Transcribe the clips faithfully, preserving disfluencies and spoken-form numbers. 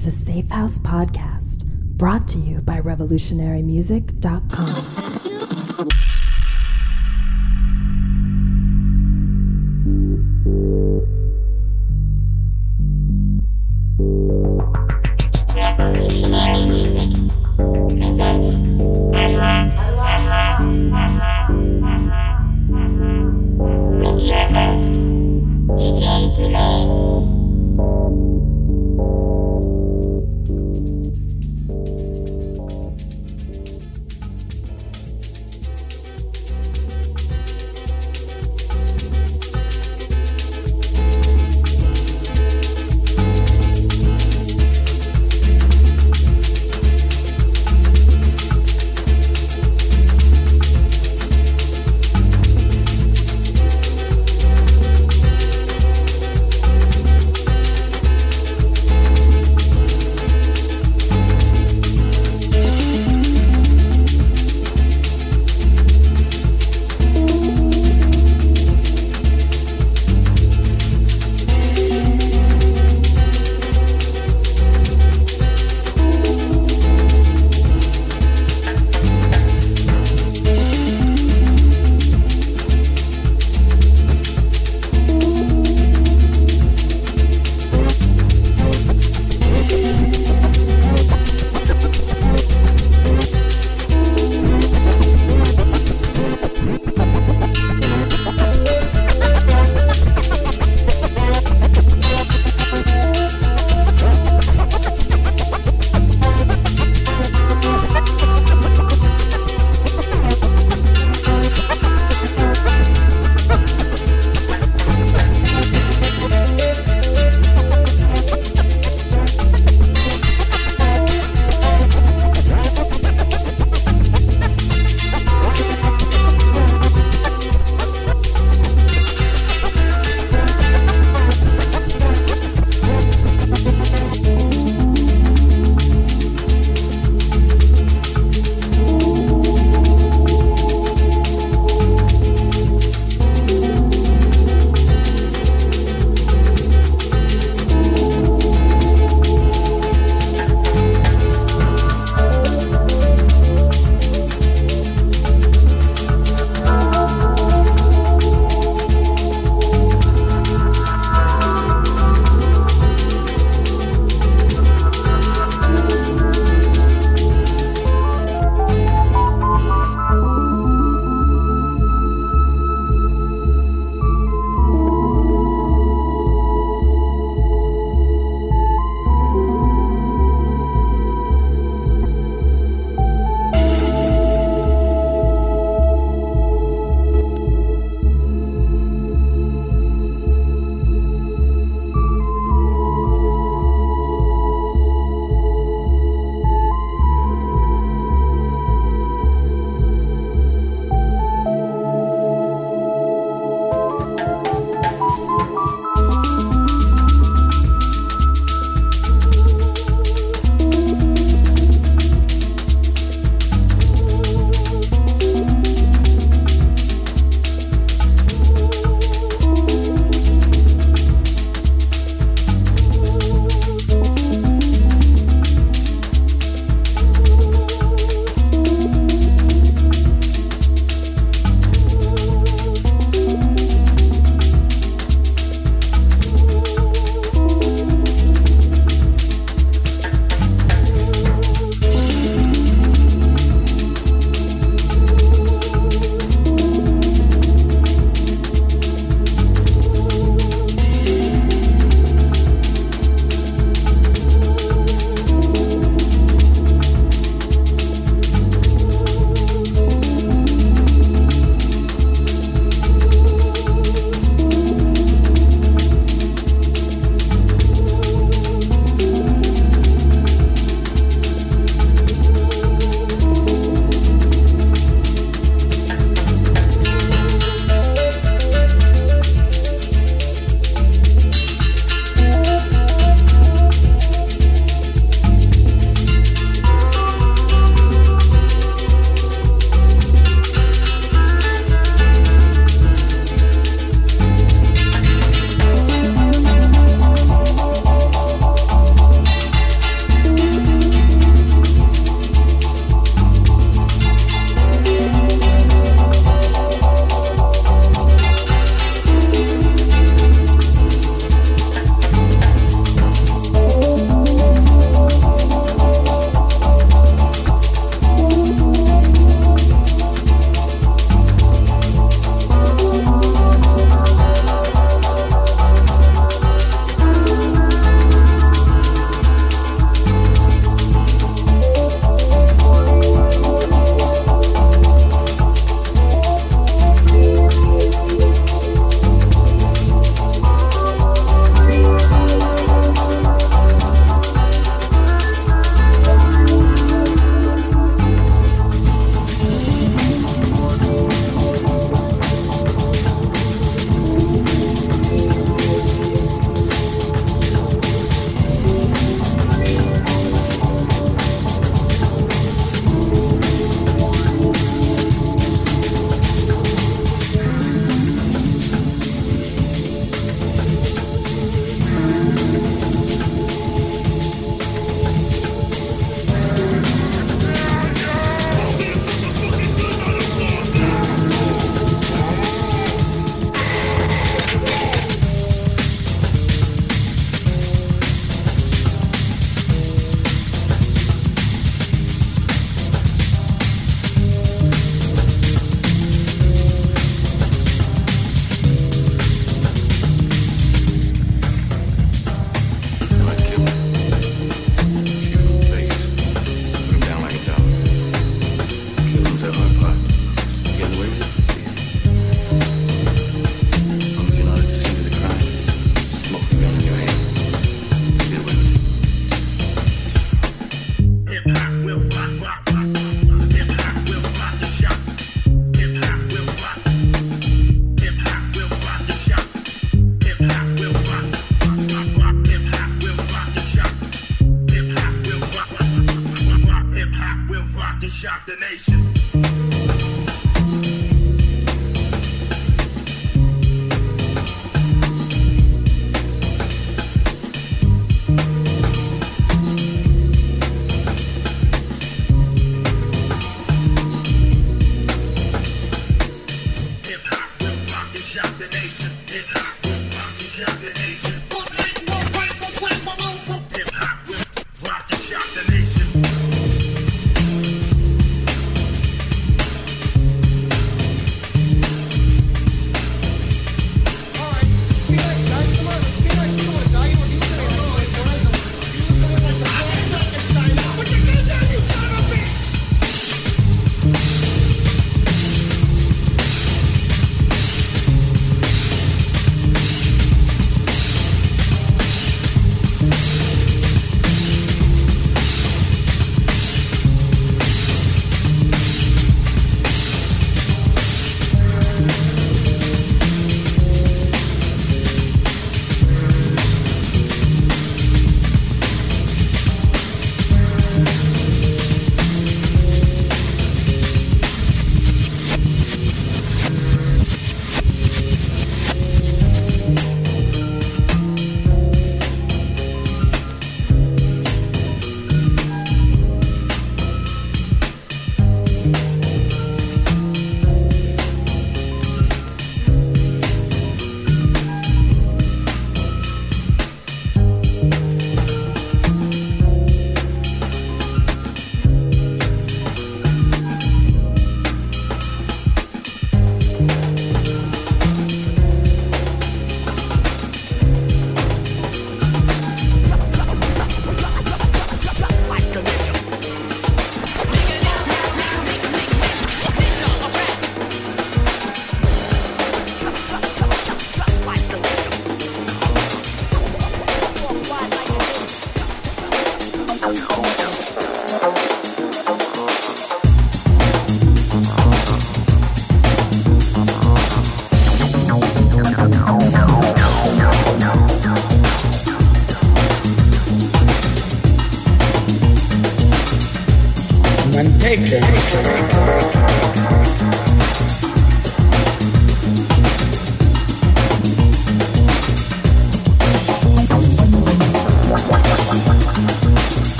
is a Safe House podcast brought to you by revolutionary music dot com.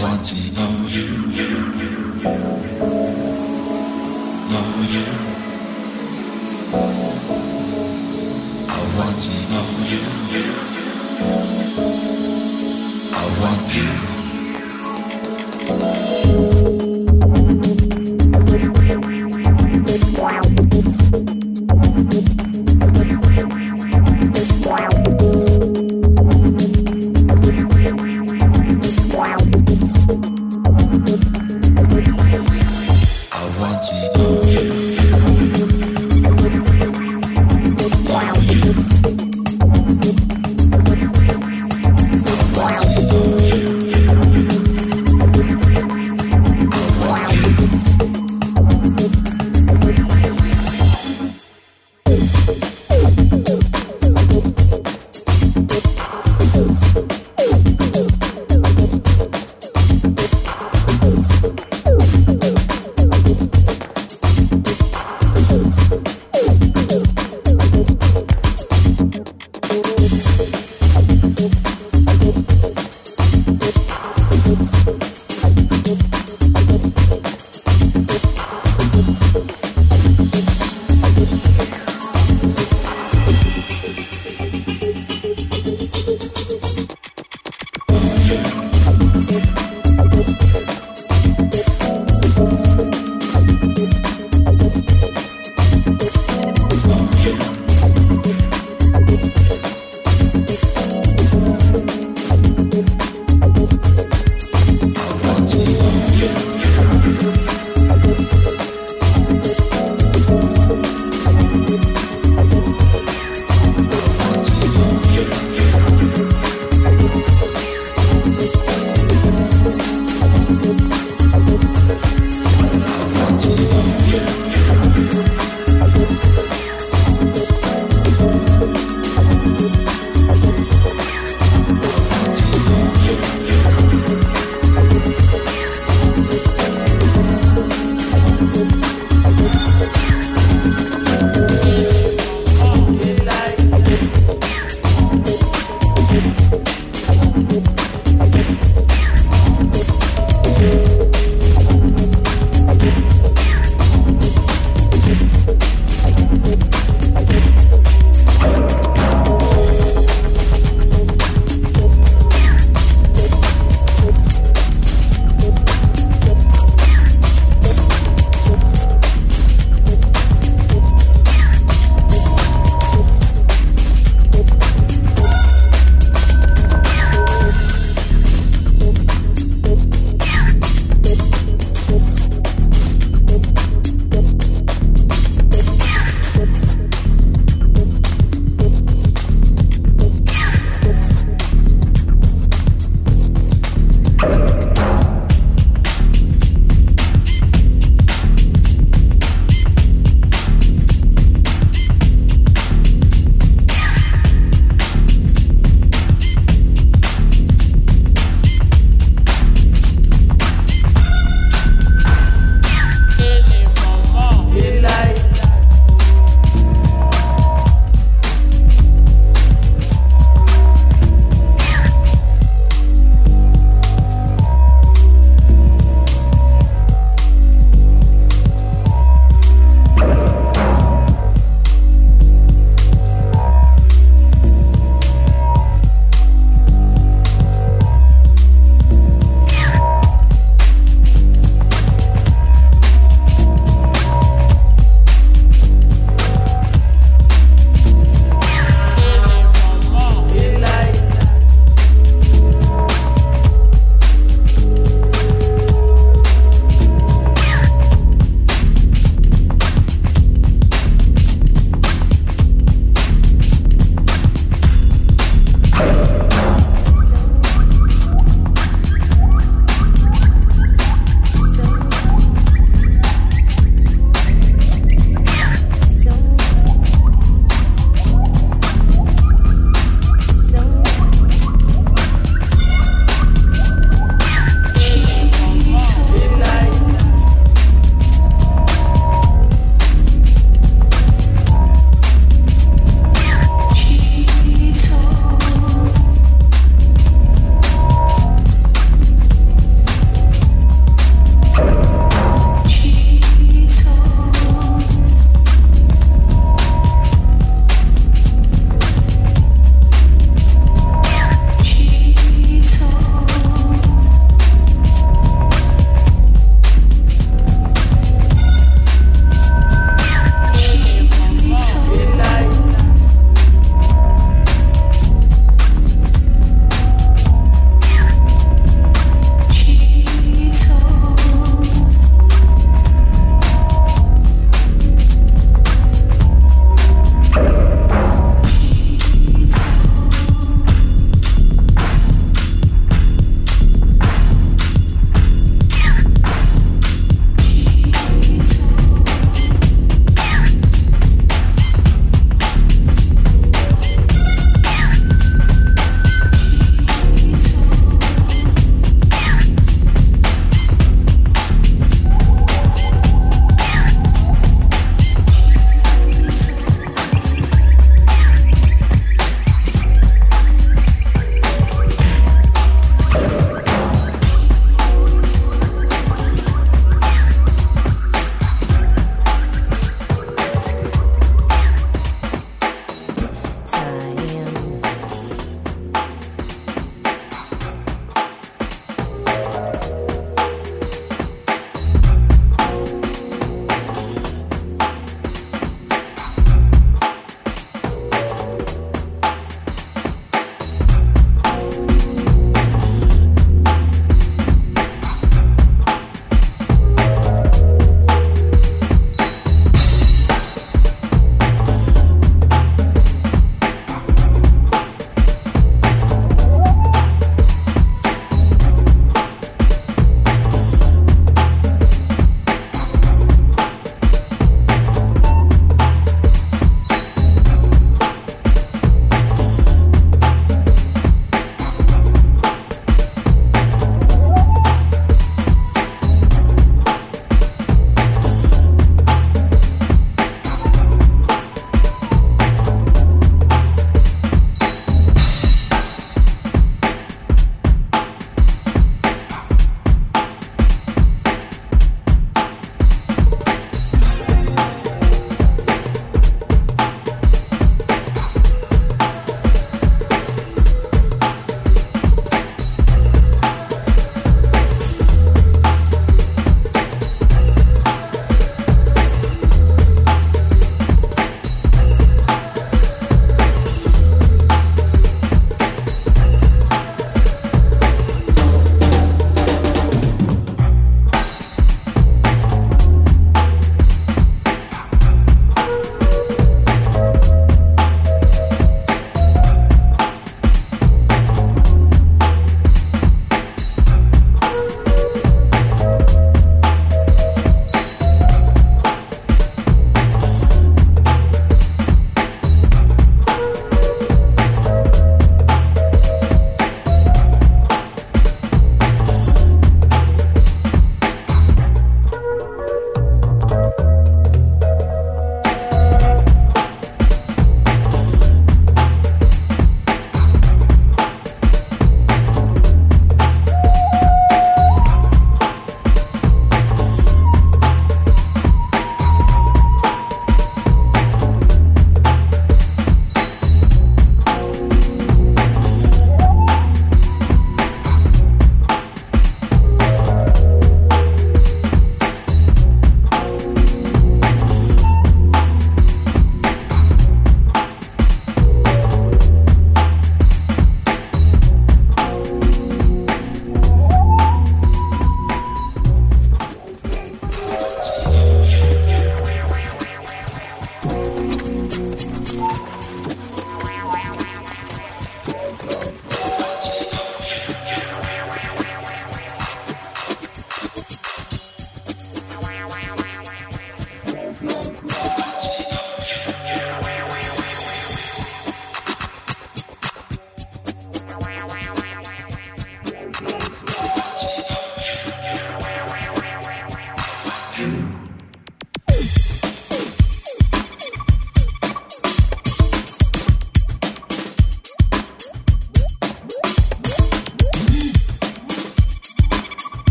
want to know you, know you. I want to know you, I want you.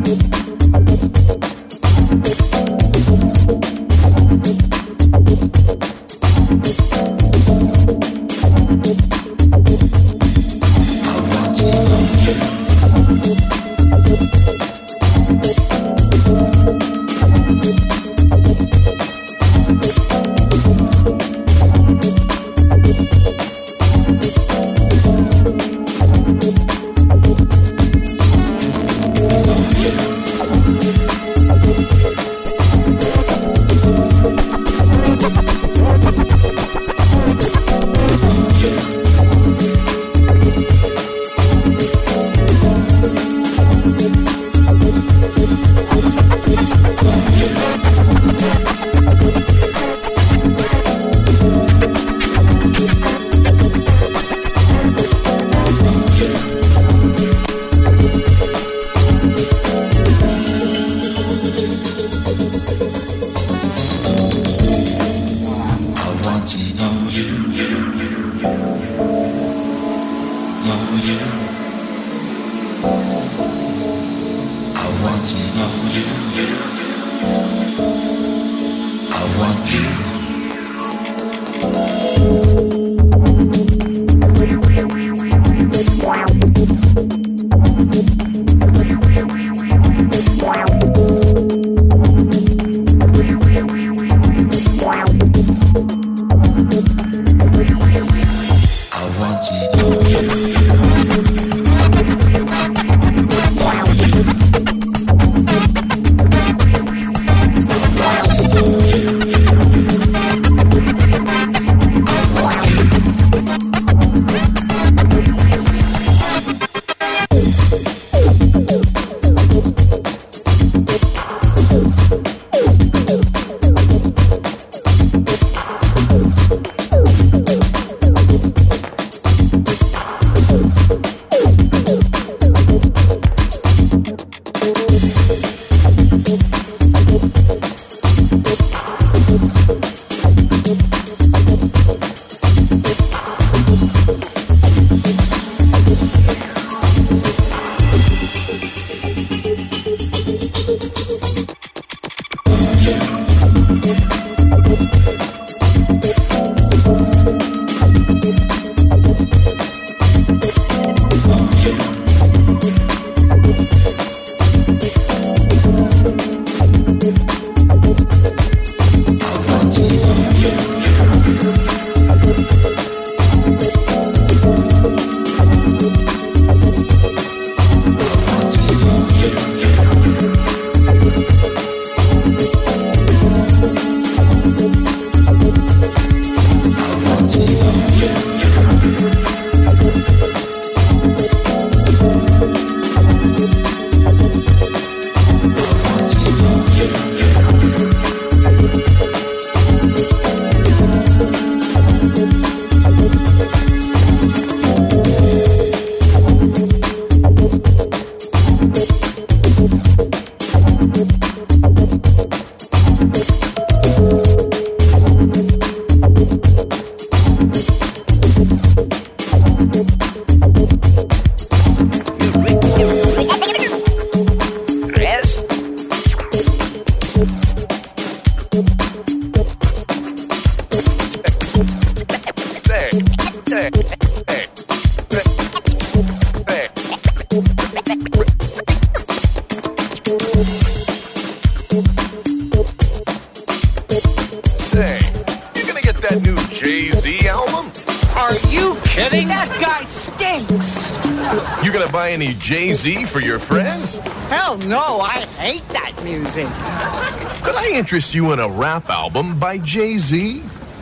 Any Jay-Z for your friends? Hell no, I hate that music. Could I interest you in a rap album by Jay-Z?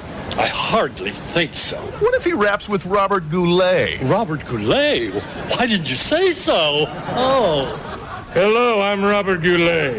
I hardly think so. What if he raps with Robert Goulet? Robert Goulet? Why didn't you say so? Oh. Hello, I'm Robert Goulet.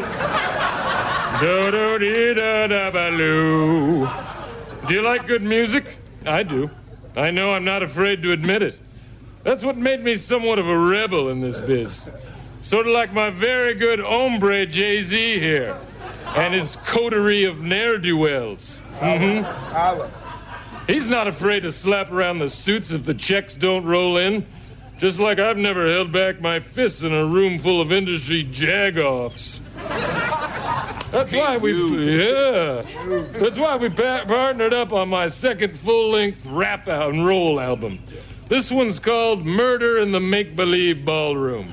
Do-do-dee-da-da-ba-loo. Do you like good music? I do. I know I'm not afraid to admit it. That's what made me somewhat of a rebel in this biz. Sort of like my very good hombre Jay-Z here and his coterie of ne'er-do-wells. Mm-hmm. He's not afraid to slap around the suits if the checks don't roll in. Just like I've never held back my fists in a room full of industry jagoffs. That's why we, yeah. That's why we pa- partnered up on my second full-length rap out and roll album. This one's called Murder in the Make-Believe Ballroom.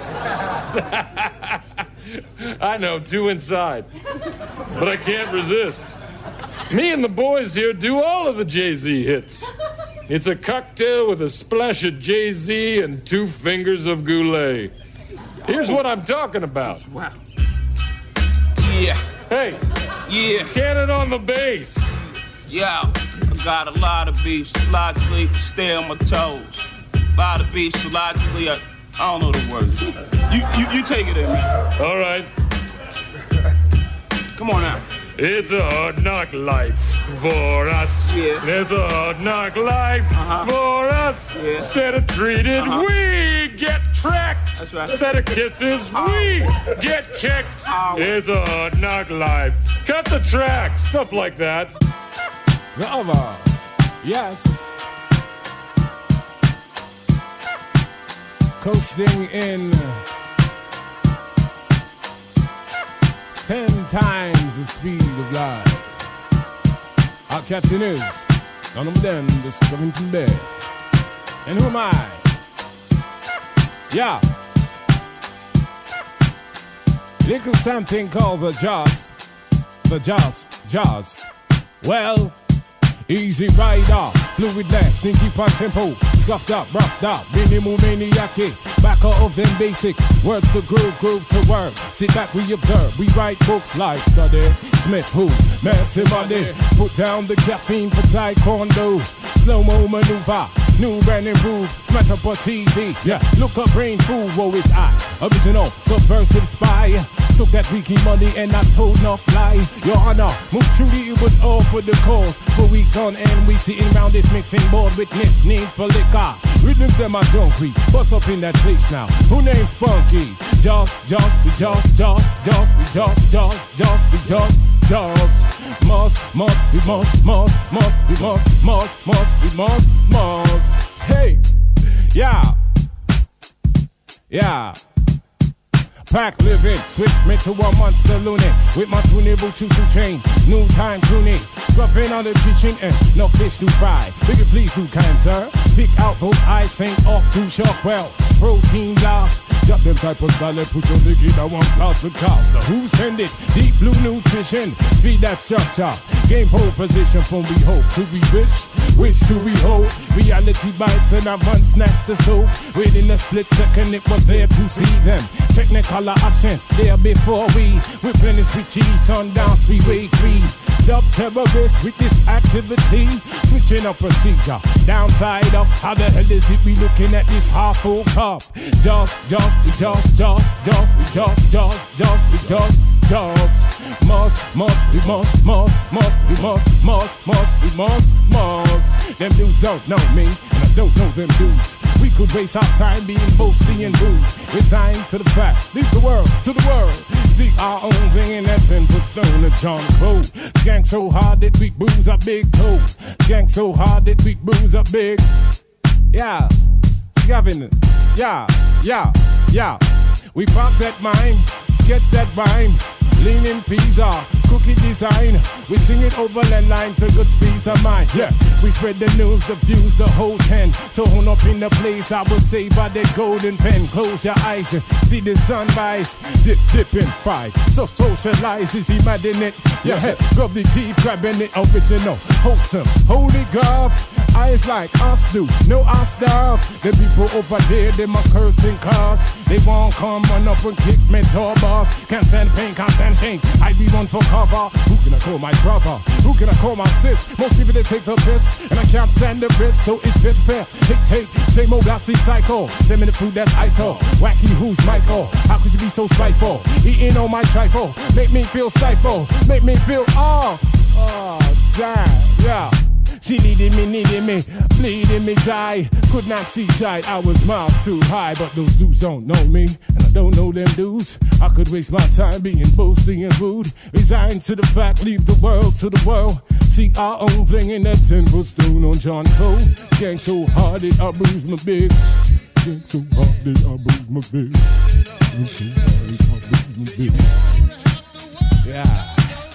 I know, two inside. But I can't resist. Me and the boys here do all of the Jay-Z hits. It's a cocktail with a splash of Jay-Z and two fingers of Goulet. Here's what I'm talking about. Wow. Yeah. Hey. Yeah. Get it on the bass. Yeah. I got a lot of beats. Logically, stay on my toes. A lot of beats, so logically, I, I don't know the words. You, you, you take it in, man. All right. Come on now. It's a hard knock life for us. Yeah. It's a hard knock life uh-huh. for us. Yeah. Instead of treated, uh-huh. we get tracked. That's right. Instead of kisses, oh. we get kicked. Oh. It's a hard knock life. Cut the track, stuff like that. The other, yes. Coasting in ten times the speed of light. Our captain is none of them just coming to bed. And who am I? Yeah. Little something called the Jaws. The Jaws, Jaws. Well, easy rider, fluid less, stinky pop tempo, scuffed up, roughed up, minimal maniac, back of them basics, words to groove, groove to work, sit back, we observe, we write books, life study, Smith who, massive money, put down the caffeine for taekwondo, slow-mo maneuver, new brand improved, smash up on T V, yeah, look up brain food, woe is I, original, subversive spy, took that weekly money and I told no lie, your honor, most truly it was all for the cause, for weeks on end we sitting round this mixing board, witness need for liquor, rhythms them are junkie, what's up in that place now, who named Spunky, Joss, Joss, we Joss, Joss, Joss, we Joss, Joss, Joss, we Joss, Joss, must, must, we must, must, must, we must, must, must, we must, must, hey, yeah, yeah. Pack living, switch me to a monster loony with my tunable choo-choo chain, new time tuning, scruffing on the kitchen and no fish to fry. Will you please do kind, sir? Pick out those eyes, Saint off to shark well, protein loss. Got them type of style, put your dick in that one plus the cost. So who send it? Deep blue nutrition, feed that structure. Game pole position from we hope to be rich, wish to behold. Reality bites and I run snatch the soap. Within a split second it was there to see them. Technicolor options there before we replenish with cheese. Sundown speedway free. Dub terrorists with this activity. Switching up procedure. Downside up. How the hell is it we looking at this half full cup? Just, just, we just, just, just, we just, just, just, we just, just. Must, must, we must, must, must, we must, must, must, we must, must. Them dudes don't know me, and I don't know them dudes. We could waste our time being boasty and rude. Resigned to the fact, leave the world to the world. See our own thing in that ten foot stone of John Crow. Gang so hard that we bruise our big toe. Gang so hard that we bruise our big. Yeah, Gavin. Yeah, yeah, yeah. We pop that mime, sketch that rhyme. Leaning pizza, cookie design. We sing it over landline to good speeds of mine. Yeah, we spread the news, the views, the whole ten. Tone up in the place, I will say by the golden pen. Close your eyes and see the sunrise. Dip, dip and fry. So socialize, is imagine it. Yeah, head, rub the teeth, grabbing it original. Wholesome, holy God. Eyes like us do, no I starve. The people over there, they my cursing cars. They won't come run up and kick me to a boss. Can't stand pain, can't stand shame. I be one for cover. Who can I call my brother? Who can I call my sis? Most people they take the piss, and I can't stand the risk, so it's fit fair. Hate, hate, same old nasty cycle. Send me the food that's I talk. Wacky, who's Michael? How could you be so spiteful? Eating on my trifle, make me feel stifle, make me feel oh, oh, damn, yeah. She needed me, needed me, bleeding me dry. Could not see shy, I was miles too high. But those dudes don't know me, and I don't know them dudes. I could waste my time being boasting and rude. Resigned to the fact, leave the world to the world. Seek our own thing in that ten foot stone on John Cole. Gang so hard it I bruised my big. drink so hard that I bruise my face. Drink so hard that I bruise my face. Yeah.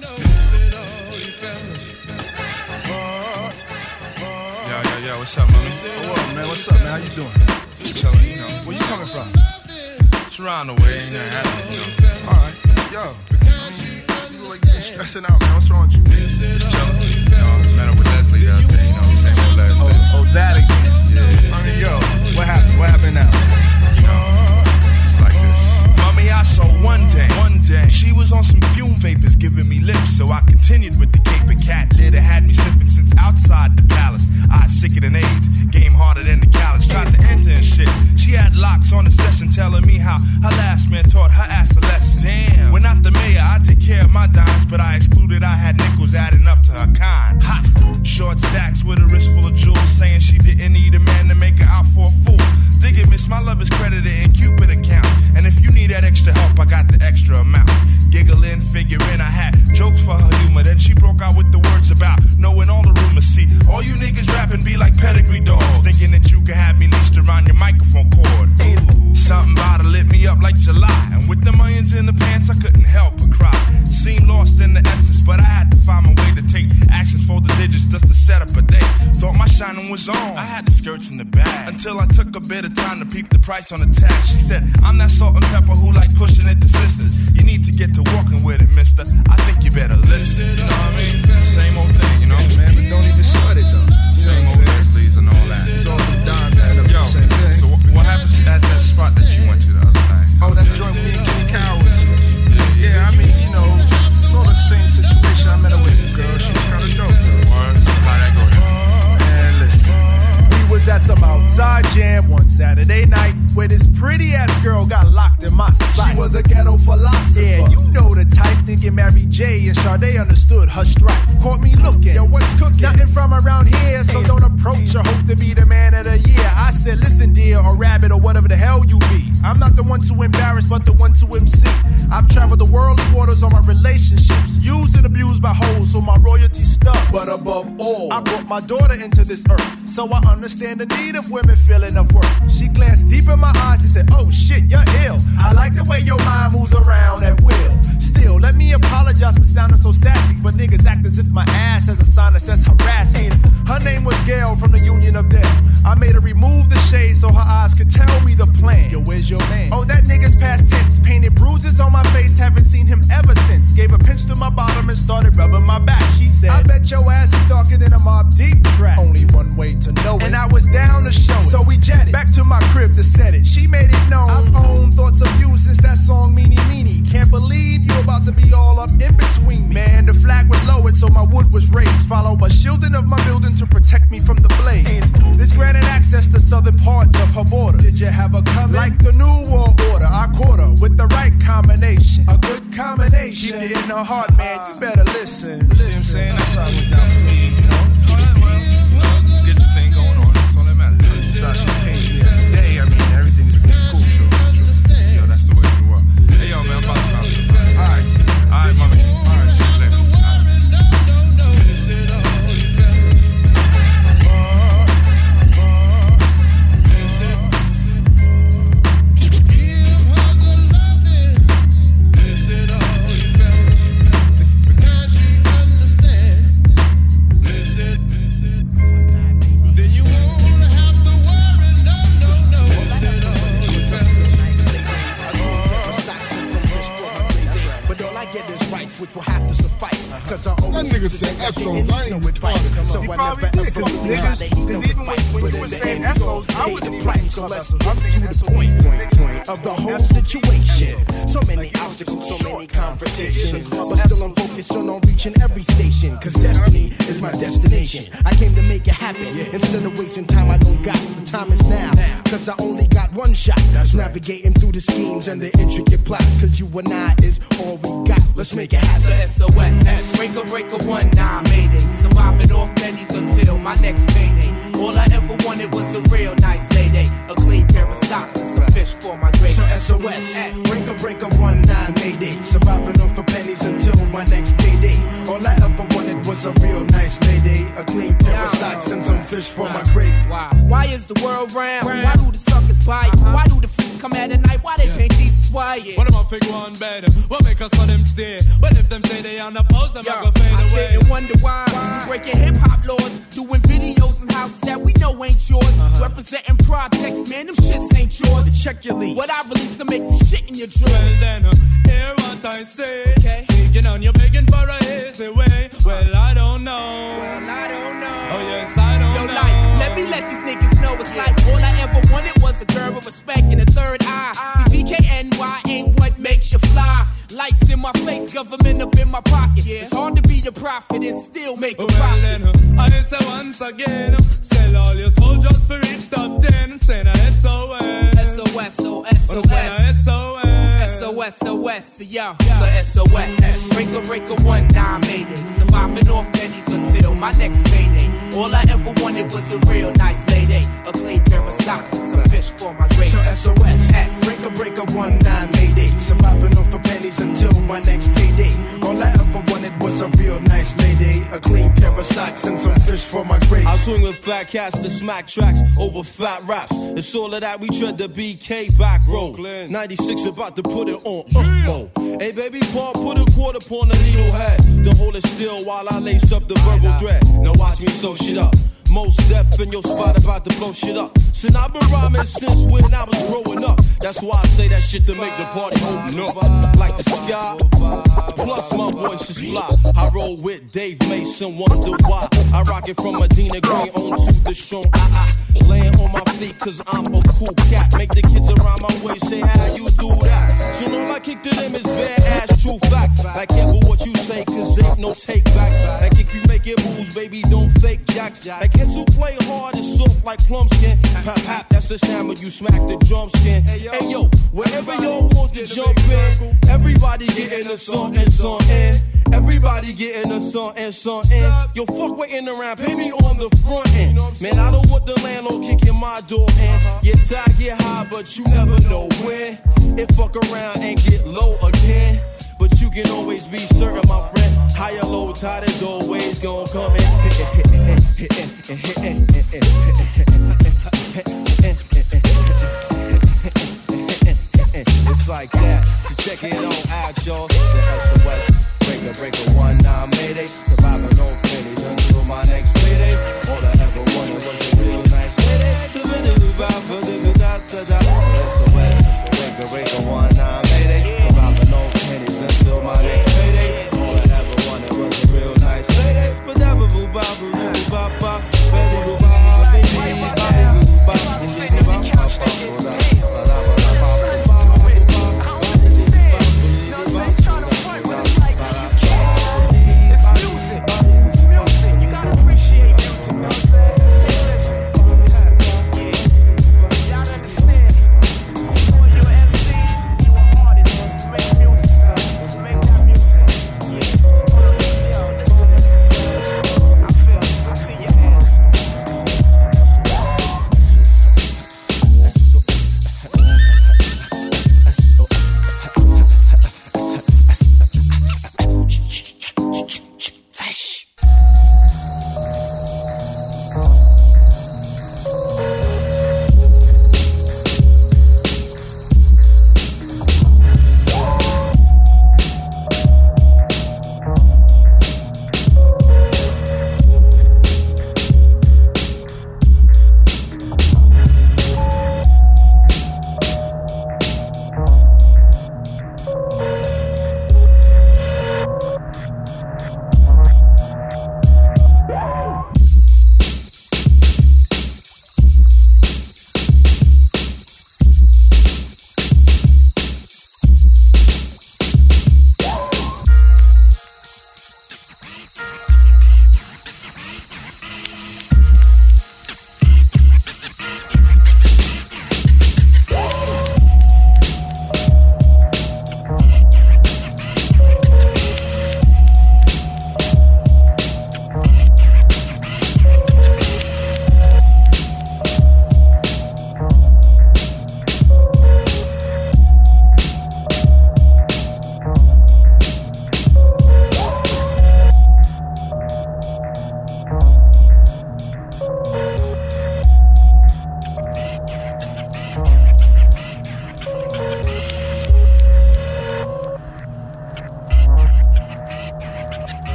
Yo, yo, yo, what's up, mommy? Oh, what, man? What's up, man? How you doing? Chillin', you know. Where you coming from? It's around the way, ain't nothing happening, you know. All right, yo. Um, you look like you been stressing out, man. What's wrong with you? Just chillin'. You know, I met up with Leslie the other day, you know, same old Leslie. Oh, oh, that again? Yeah. I mean, yo, what happened? What happened now? You know, it's like this. Mommy, I saw one day, one day, she was on some fume vapors giving me lips, so I continued with the caper cat litter, had me sniffing since outside the palace. I sicker than AIDS, game harder than the callous, tried to enter and shit. She had locks on the session telling me how her last man taught her ass a lesson. Damn, when not the mayor, I take care of my dimes, but I excluded I had nickels adding up to her kind. Ha! Short stacks with a wrist full of jewels, saying she didn't need a man to make her out for a fool. Dig it, miss, my love is credited in Cupid account, and if you need that extra help, I got the extra amount. Giggling, figuring I had jokes for her humor, then she broke out with the words about knowing all the rumors. See, all you niggas rapping be like pedigree dogs, thinking that you could have me leashed around your microphone cord. Ooh, something about to lit me up like July, and with the millions in the pants, I couldn't help but cry. Seemed lost in the essence, but I had to find my way to take actions for the digits just to set up a day. Thought my shining was on, I had the skirts in the bag, until I took a bit of time to peep the price on the tag. She said, I'm that salt and pepper who like pushing it to sisters. You need to get to walking with it, mister. I think you better listen. You know what I mean? Same old thing, you know? Yeah, man, but don't even sweat it, though. Same old Leslie's and all that. It's all the dimes that up Yo, the same thing. so what, what happened at that spot that you went to the other night? Oh, that joint with me and Kenny Cow was. Yeah, yeah, I mean, you know, sort of same situation. I met her with some girl. She was kind of dope, though. Word, so how'd that go then? Man, listen. We was at some outside jam one Saturday night where this pretty ass girl got locked in my sight. She was a ghetto philosopher. Yeah, you know the type, thinking Mary J. and Sade understood her strife. Caught me looking, yo, what's cooking? Nothing from around here, so don't approach her. Hope to be the man of the year. I said, listen, dear, or rabbit, or whatever the hell you be. I'm not the one to embarrass, but the one to M C. I've traveled the worldly waters on my relationships, used and abused by hoes, so my royalty stuck. But above all, I brought my daughter into this earth, so I understand the need of women feeling of worth. She glanced deep in my eyes and said, oh shit, you're ill. I like the way your mind moves around at will. Still, let me apologize for sounding so sassy, but niggas act as if my ass has a sign that says harassing. Her name was Gail from the Union of Dale. I made her remove the shade so her eyes could tell me the plan. Yo, where's your man? Oh, that nigga's past tense. Painted bruises on my face, haven't seen him ever since. Gave a pinch to my bottom and started rubbing my back. She said, I bet your ass is darker than a Mob Deep track. Only one way to know it. And I was down to show it. So we jetted back to my crib to set it. She made it known I've owned thoughts of you since that song Meanie Meanie. Can't believe you about to be all up in between me. Man, the flag was lowered so my wood was raised, followed by shielding of my building to protect me from the blaze. This granted access to southern parts of her border. Did you have her coming? Like the new world order, I caught her with the right combination. A good combination. Keep it in her heart, man, you better listen. See what I'm saying? That's how it went down for me, you know? Alright, well, you know, get the thing going on, that's all that matters. That's how she's painted me every day. I mean, everything is pretty cool. Sure, sure. Yo, that's the way of the world. Hey, yo, man, I'm about to bounce up. Alright. Alright, mommy. Alright, see you later. which will have to suffice. Cause I always that nigga said Essos, I ain't advice. So he I probably never did, ever cause niggas, cause even when, when you were saying Essos, I wasn't even writing so let's Essos. get to the point, point, point of the whole situation. So many obstacles, so many confrontations, but still I'm focused on, on reaching every station. Cause destiny is my destination. I came to make it happen. Instead of wasting time I don't got, the time is now. Cause I only got one shot. That's navigating through the schemes and the intricate plots. Cause you and I is all we got. Let's make it happen. S O S, breaker, breaker, one, nine, mayday. Surviving off pennies until my next payday. All I ever wanted was a real nice lady. A clean pair of socks and some fish for my grade. So S O S, breaker, breaker, one, nine, mayday. Surviving off of pennies until my next payday. All I ever wanted was a real nice lady. A clean pair of socks and some fish for my grade. Why? Why is the world round? Why do the suckers buy fighting. What am I figure one better? What make us for them stay? Well, if them say they on the post, them I go fade I away. sit and wonder why we breaking hip hop laws, doing videos in houses that we know ain't yours. Uh-huh. Representing projects, man, them shits ain't yours. Check your lease. What I release to make you shit in your drawers. Well then, uh, hear what I say. Okay. Seeking on you, begging for a easy way. Well, I don't know. Well, I don't know. Oh yes, I don't Yo, know. like, let me let these niggas know it's like all I ever wanted was a girl with respect and a third eye. See, D K N Y ain't what makes you fly. Lights in my face, government up in my pocket. Yeah. It's hard to be a prophet and still make a well, profit. Then, uh, I say once again, uh, sell all your soldiers for each top ten and send a S O S. S O S, O S, O S. S O S. S O S, O S, yo. So S O S. Breaker, breaker, one, nine, mayday. Surviving off pennies until my next payday. All I ever wanted was a real nice lady. A clean pair of socks and some fish for my grade. So S O S. S. Breaker, breaker, one, nine, mayday. Surviving off for pennies until my next payday. All I ever wanted was a real nice lady. A clean pair of socks and some fish for my grade. I swing with fat cats to smack tracks over fat raps. It's all of that we tread the B K back road. ninety-six about to put it on. Uh, oh. Hey baby, Paul, put a quarter upon the needle head. To hold it still while I lace up the verbal thread. Now watch me sew shit up. Most deaf in your spot about to blow shit up. Since I've been rhyming since when I was growing up. That's why I say that shit to make the party open up. Like the sky. Plus my voice is fly. I roll with Dave Mason, wonder why. I rock it from Medina Green on to the strong. I, I laying on my feet cause I'm a cool cat. Make the kids around my way say how you do that. So all I kick to them is bare ass true fact. Like careful what you say cause ain't no take back. Like if you make it moves, baby, don't fake jacks. Like heads who play hard and soft like plum skin. Hap hap, that's the sound when you smack the drum skin. Hey yo, wherever y'all want to jump in, everybody getting a song and song in. Everybody getting a song and song in. Yo, fuck waiting around, pay me on the front end. Man, I don't want the landlord kicking my door in. Get tired, get high, but you never know when. It fuck around and get low again. But you can always be certain, my friend. High or low tide is always gonna come in. It's like that. So check it on out, y'all. The S O S. Breaker, breaker, one, nine, mayday. Surviving on pennies until my next payday. All I ever wanted was a real nice lady. To be the vibe for the da da da. S O S. Breaker, breaker, one, nine, mayday. Surviving on pennies until my next payday. All I ever wanted was a real nice lady. But never boo ba boo boo ba ba. Baby boo ba baby boo ba boo ba boo ba ba.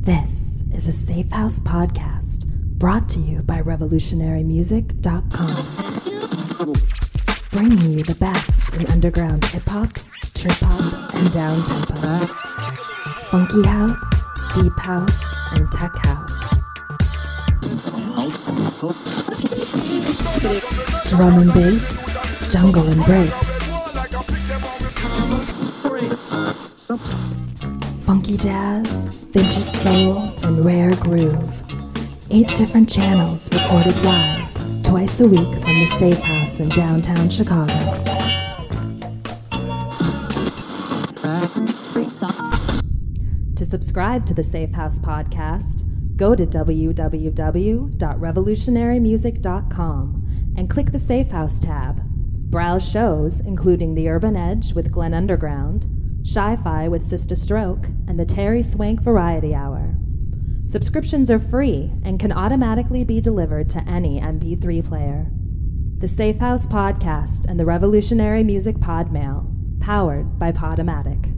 This is a Safe House podcast brought to you by revolutionary music dot com. Bringing you the best in underground hip-hop, trip-hop, and down-tempo. Funky house, deep house, and tech house. Drum and bass, jungle and breaks. Funky jazz, vintage soul, and rare groove. Eight different channels recorded live twice a week from the Safe House in downtown Chicago. To subscribe to the Safe House podcast, go to w w w dot revolutionary music dot com and click the Safe House tab. Browse shows including The Urban Edge with Glenn Underground, Sci-Fi with Sister Stroke, and the Terry Swank Variety Hour. Subscriptions are free and can automatically be delivered to any M P three player. The Safe House podcast and the Revolutionary Music Pod Mail, powered by Podomatic.